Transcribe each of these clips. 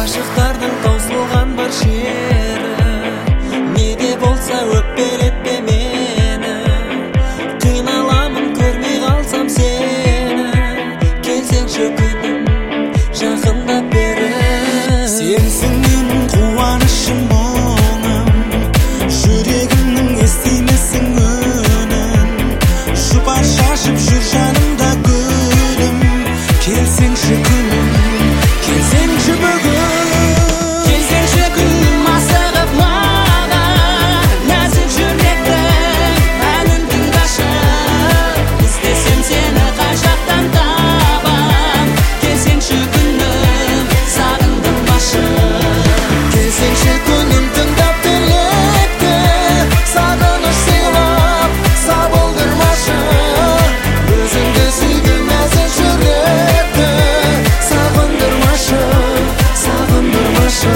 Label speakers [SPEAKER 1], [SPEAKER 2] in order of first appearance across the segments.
[SPEAKER 1] Ашықтардың таусылған бір шері, неде болса өкпелетпе мені. Қиналамын көрмей қалсам сені, келсеңші күнім жақындап бері. Сенсің менің қуанышым мұңым, жүрегімнің естимесің үнін. Жұпар шашып жүр жанымда гүлім, келсеңші күнім, келсеңші бүгін. Келсеңші күнім асығып маған, нәзік жүректің әнін тыңдашы. Іздесем сені қай жақтан табам, келсеңші күнім сағындырмашы. Келсеңші күнім тыңдап тілекті, сағыныш сыйлап сабылдырмашы. Өзіңді сүйген нәзік жүректі сағындырмашы, сағындырмашы.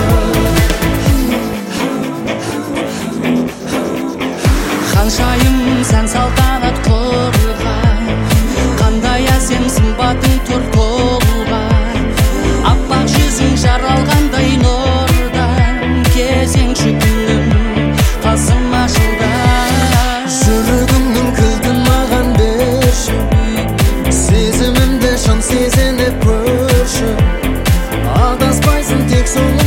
[SPEAKER 1] Ханшайым сән салтанат құрған, қандай әсем сымбатың тұр толған. Аппақ жүзің жаралғандай нұрдан, келсеңші күнім қасыма жылдан. Жүрегімнің кілтін маған берші, сезімімді шын сезініп көрші. Адаспайсың тек соңым